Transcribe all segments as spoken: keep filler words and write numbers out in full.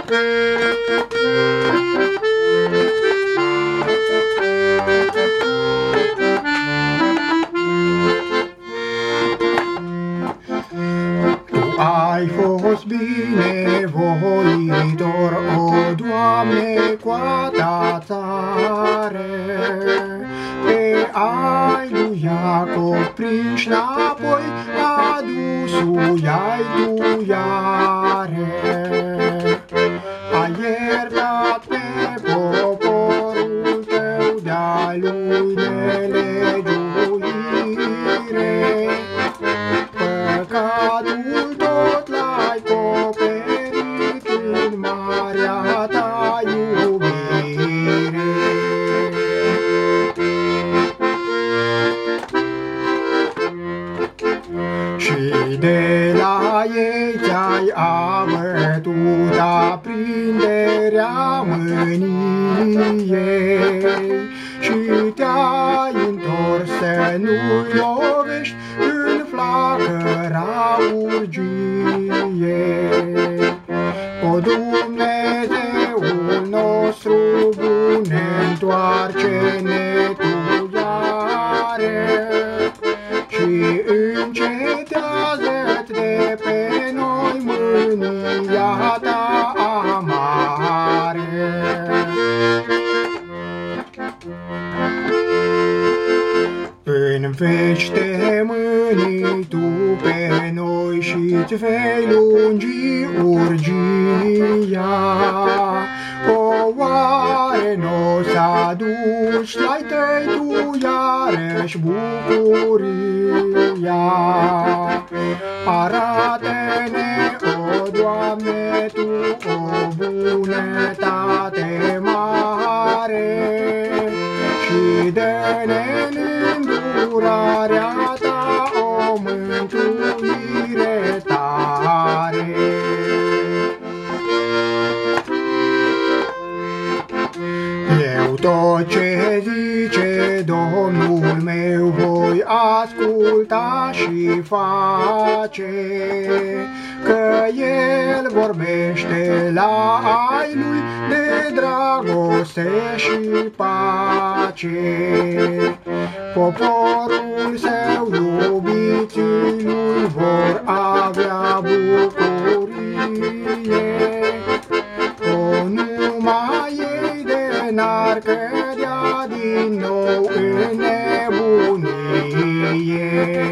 Ai fost binevoitor, o Doamne, cu-a ta țară, pe ai lui Iacov prinși înapoi, adus-o i-ai tu iară. Ai iertat pe poporul tău de-a lui nelegiuire, păcatul tot l-ai coperit în marea ta iubire. Și de la ei ți-ai abătut aprinderea mâniei și te-ai întors să nu-i lovești în flacăra urgiei. O Dumnezeul nostru bun, întoarce-ne tu iară și încetează-ți de pe noi mânia ta amară. În veci te mâni tu pe noi și-ți vei lungi urgia. O, oare n-o să aduci la-i tăi tu iarăși bucuria? Arată-ne, o Doamne, tu o bunătate mare și dă-ne în îndurarea ta o mântuire tare. Eu tot ce zice Domnul meu voi asculta și face, că El vorbește la ai Lui de dragoste și pace. Poporul Său, iubiții Lui, vor avea bucurie. O, numai ei de n-ar cădea din nou în nebunie.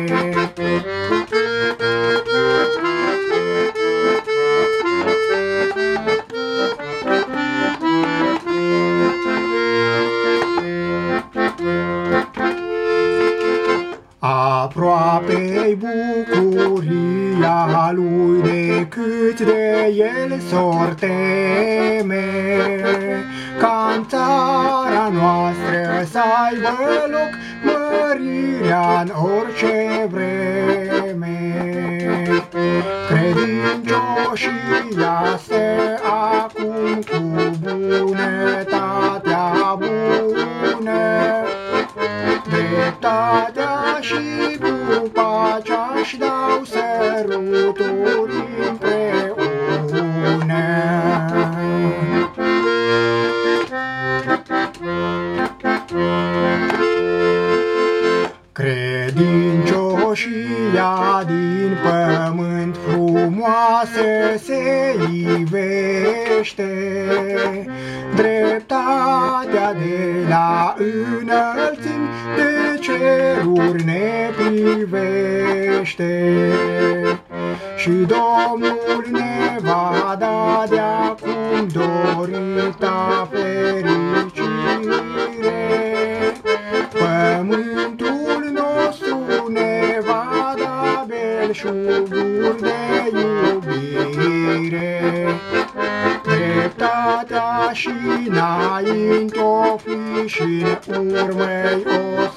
Aproape-i bucuria lui decât de el s-or teme, ca-n țara noastră să aibă loc mărirea-n orice vreme. Credincioșii iasă acum cu bunătatea bună, dreptatea și cu pacea-și dau săruturi împreună. Credincioșia din pământ frumoasă se ivește, dreptatea de la înălțimi de ceruri ne privește. Și Domnul ne va da de-acum dorita fericire, pământul nostru ne va da belșuguri de iubire. Dreptatea și înainte o fi și în urmă-i o